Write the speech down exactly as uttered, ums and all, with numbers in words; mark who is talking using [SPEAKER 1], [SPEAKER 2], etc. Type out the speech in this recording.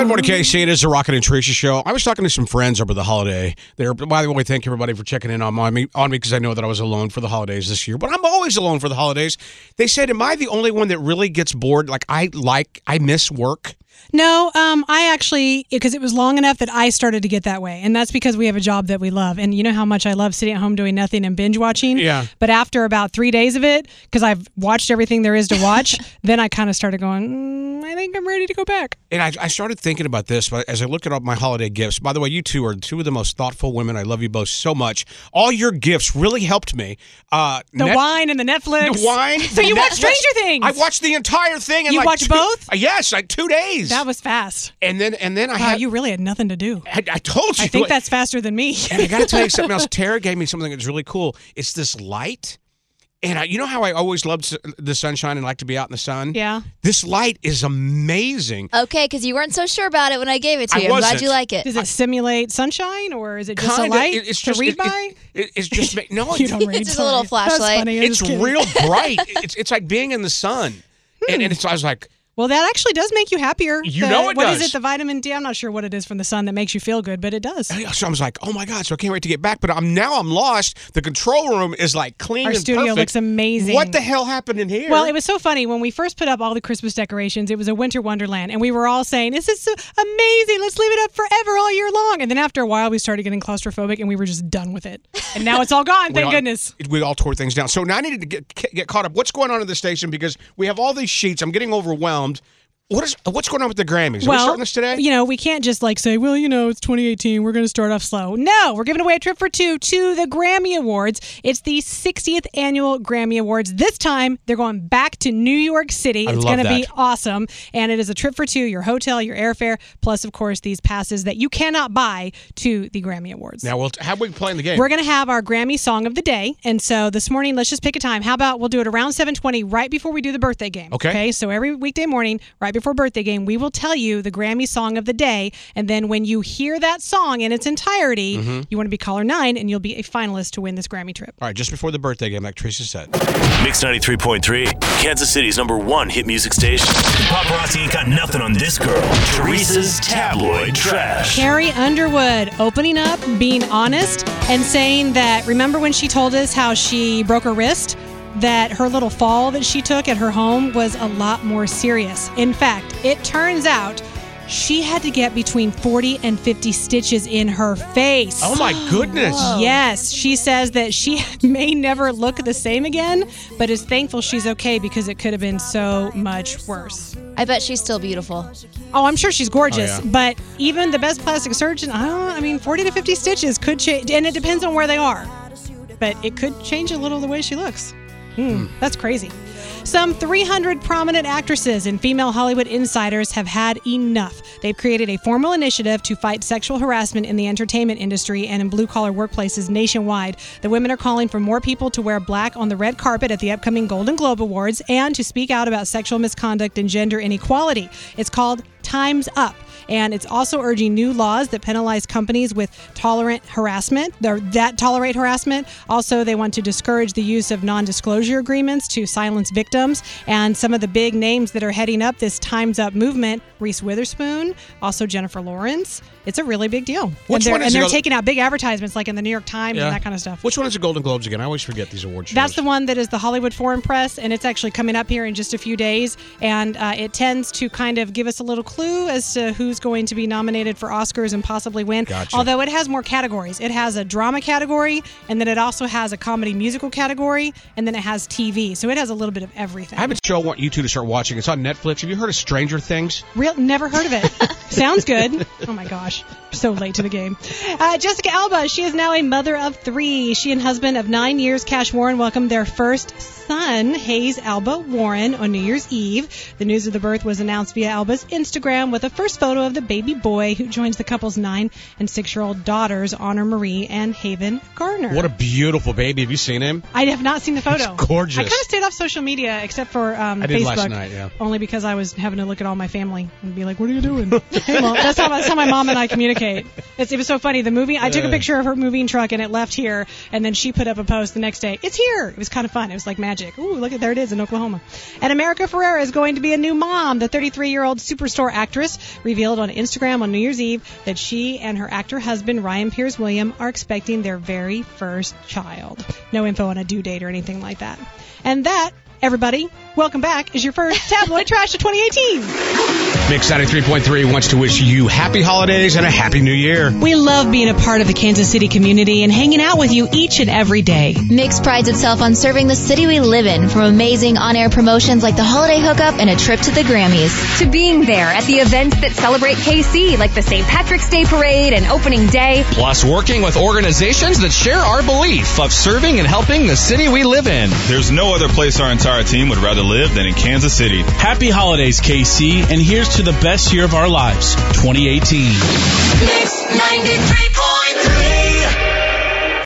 [SPEAKER 1] Good morning, K C. It is the Rocket and Tricia show. I was talking to some friends over the holiday. There, by the way, thank everybody for checking in on me on me because I know that I was alone for the holidays this year. But I'm always alone for the holidays. They said, "Am I the only one that really gets bored? Like I like I miss work."
[SPEAKER 2] No, um, I actually, because it was long enough that I started to get that way. And that's because we have a job that we love. And you know how much I love sitting at home doing nothing and binge watching?
[SPEAKER 1] Yeah.
[SPEAKER 2] But after about three days of it, because I've watched everything there is to watch, then I kind of started going, mm, I think I'm ready to go back.
[SPEAKER 1] And I, I started thinking about this as I looked at all my holiday gifts. By the way, you two are two of the most thoughtful women. I love you both so much. All your gifts really helped me. Uh,
[SPEAKER 2] the Net- wine and the Netflix.
[SPEAKER 1] The wine.
[SPEAKER 2] So you
[SPEAKER 1] Netflix.
[SPEAKER 2] watched Stranger Things.
[SPEAKER 1] I watched the entire thing. In
[SPEAKER 2] you
[SPEAKER 1] like
[SPEAKER 2] watched
[SPEAKER 1] two,
[SPEAKER 2] both?
[SPEAKER 1] Yes, like two days.
[SPEAKER 2] That was fast.
[SPEAKER 1] And then and then I
[SPEAKER 2] wow,
[SPEAKER 1] had...
[SPEAKER 2] you really had nothing to do.
[SPEAKER 1] I, I told you.
[SPEAKER 2] I think that's faster than me.
[SPEAKER 1] And I got to tell you something else. Tara gave me something that's really cool. It's this light. And I, you know how I always loved the sunshine and like to be out in the sun?
[SPEAKER 2] Yeah.
[SPEAKER 1] This light is amazing.
[SPEAKER 3] Okay, because you weren't so sure about it when I gave it to
[SPEAKER 1] I
[SPEAKER 3] you. I'm
[SPEAKER 1] wasn't.
[SPEAKER 3] glad you like it.
[SPEAKER 2] Does it simulate sunshine, or is it just
[SPEAKER 1] Kinda,
[SPEAKER 2] a light
[SPEAKER 1] it's
[SPEAKER 2] to
[SPEAKER 1] just,
[SPEAKER 2] read
[SPEAKER 1] it,
[SPEAKER 2] by?
[SPEAKER 1] It, it, it's just... No,
[SPEAKER 2] you don't read.
[SPEAKER 3] It's just a little flashlight.
[SPEAKER 2] That's funny.
[SPEAKER 1] It's real bright. It's, it's like being in the sun.
[SPEAKER 2] Hmm.
[SPEAKER 1] And, and it's, I was like...
[SPEAKER 2] Well, that actually does make you happier.
[SPEAKER 1] You
[SPEAKER 2] the,
[SPEAKER 1] know it
[SPEAKER 2] what
[SPEAKER 1] does.
[SPEAKER 2] What is it, the vitamin D? I'm not sure what it is from the sun that makes you feel good, but it does.
[SPEAKER 1] So I was like, oh my God, so I can't wait to get back. But I'm now I'm lost. The control room is like clean
[SPEAKER 2] Our
[SPEAKER 1] and
[SPEAKER 2] studio
[SPEAKER 1] perfect.
[SPEAKER 2] looks amazing.
[SPEAKER 1] What the hell happened in here?
[SPEAKER 2] Well, it was so funny. When we first put up all the Christmas decorations, it was a winter wonderland. And we were all saying, this is so amazing. Let's leave it up forever all year long. And then after a while, we started getting claustrophobic and we were just done with it. And now it's all gone. Thank
[SPEAKER 1] all,
[SPEAKER 2] goodness.
[SPEAKER 1] We all tore things down. So now I needed to get, get caught up. What's going on in the station? Because we have all these sheets. I'm getting overwhelmed. What is what's going on with the Grammys? Are
[SPEAKER 2] well,
[SPEAKER 1] we starting this today?
[SPEAKER 2] You know, we can't just like say, well, you know, it's twenty eighteen. We're going to start off slow. No, we're giving away a trip for two to the Grammy Awards. It's the sixtieth annual Grammy Awards. This time, they're going back to New York City.
[SPEAKER 1] I
[SPEAKER 2] it's
[SPEAKER 1] love
[SPEAKER 2] going to
[SPEAKER 1] that.
[SPEAKER 2] be awesome. And it is a trip for two, your hotel, your airfare, plus, of course, these passes that you cannot buy to the Grammy Awards.
[SPEAKER 1] Now, we'll, how are we playing the game?
[SPEAKER 2] We're going to have our Grammy Song of the Day. And so this morning, let's just pick a time. How about we'll do it around seven twenty right before we do the birthday game.
[SPEAKER 1] Okay.
[SPEAKER 2] Okay. So every weekday morning, right before birthday game, we will tell you the Grammy Song of the Day. And then when you hear that song in its entirety, mm-hmm. you want to be caller nine and you'll be a finalist to win this Grammy trip.
[SPEAKER 1] All right, just before the birthday game, like Tricia said.
[SPEAKER 4] Mix ninety-three point three, Kansas City's number one hit music station. Paparazzi ain't got nothing on this girl. Teresa's tabloid trash.
[SPEAKER 2] Carrie Underwood opening up, being honest, and saying that, remember when she told us how she broke her wrist? That her little fall that she took at her home was a lot more serious. In fact, it turns out she had to get between forty and fifty stitches in her face.
[SPEAKER 1] Oh my goodness.
[SPEAKER 2] Whoa. Yes, she says that she may never look the same again, but is thankful she's okay because it could have been so much worse.
[SPEAKER 3] I bet she's still beautiful.
[SPEAKER 2] Oh, I'm sure she's gorgeous,
[SPEAKER 1] Oh, yeah.
[SPEAKER 2] but even the best plastic surgeon, I don't know, I mean, forty to fifty stitches could change, and it depends on where they are, but it could change a little the way she looks. Hmm, that's crazy. Some three hundred prominent actresses and female Hollywood insiders have had enough. They've created a formal initiative to fight sexual harassment in the entertainment industry and in blue-collar workplaces nationwide. The women are calling for more people to wear black on the red carpet at the upcoming Golden Globe Awards and to speak out about sexual misconduct and gender inequality. It's called Time's Up. And it's also urging new laws that penalize companies with tolerant harassment, or that tolerate harassment. Also, they want to discourage the use of non-disclosure agreements to silence victims. And some of the big names that are heading up this Time's Up movement, Reese Witherspoon, also Jennifer Lawrence. It's a really big deal.
[SPEAKER 1] Which
[SPEAKER 2] and they're,
[SPEAKER 1] one is
[SPEAKER 2] and they're
[SPEAKER 1] the-
[SPEAKER 2] taking out big advertisements like in the New York Times
[SPEAKER 1] Yeah.
[SPEAKER 2] and that kind of stuff.
[SPEAKER 1] Which one is the Golden Globes again? I always forget these award shows.
[SPEAKER 2] That's the one that is the Hollywood Foreign Press, and it's actually coming up here in just a few days. And uh, it tends to kind of give us a little clue as to who's going to be nominated for Oscars and possibly win.
[SPEAKER 1] Gotcha.
[SPEAKER 2] Although it has more categories. It has a drama category, and then it also has a comedy musical category, and then it has T V. So it has a little bit of everything.
[SPEAKER 1] I have a show I want you two to start watching. It's on Netflix. Have you heard of Stranger Things?
[SPEAKER 2] Real, never heard of it. Sounds good. Oh my gosh. So late to the game. Uh, Jessica Alba, she is now a mother of three. She and husband of nine years, Cash Warren, welcomed their first son, Hayes Alba Warren, on New Year's Eve. The news of the birth was announced via Alba's Instagram with a first photo of the baby boy who joins the couple's nine and six-year-old daughters, Honor Marie and Haven Garner.
[SPEAKER 1] What a beautiful baby. Have you seen him?
[SPEAKER 2] I have not seen the photo.
[SPEAKER 1] It's gorgeous.
[SPEAKER 2] I kind of stayed off social media except for um,
[SPEAKER 1] I did
[SPEAKER 2] Facebook.
[SPEAKER 1] last night, yeah.
[SPEAKER 2] Only because I was having to look at all my family and be like, what are you doing? Hey, Mom. That's how, that's how my mom and I communicate. It's, it was so funny. The movie, I took a picture of her moving truck and it left here, and then she put up a post the next day. It's here. It was kind of fun. It was like magic. Ooh, look at, there it is in Oklahoma. And America Ferrera is going to be a new mom. The thirty-three-year-old Superstore actress revealed on Instagram on New Year's Eve that she and her actor husband, Ryan Pierce William, are expecting their very first child. No info on a due date or anything like that. And that, everybody, welcome back, is your first Tabloid Trash of twenty eighteen.
[SPEAKER 1] Mix ninety-three point three wants to wish you happy holidays and a happy new year.
[SPEAKER 2] We love being a part of the Kansas City community and hanging out with you each and every day.
[SPEAKER 3] Mix prides itself on serving the city we live in, from amazing on-air promotions like the holiday hookup and a trip to the Grammys,
[SPEAKER 5] to being there at the events that celebrate K C, like the Saint Patrick's Day Parade and Opening Day.
[SPEAKER 6] Plus working with organizations that share our belief of serving and helping the city we live in.
[SPEAKER 7] There's no other place our entire team would rather live than in Kansas City.
[SPEAKER 8] Happy holidays, K C, and here's to the best year of our lives, twenty eighteen.
[SPEAKER 9] Mix ninety-three point three.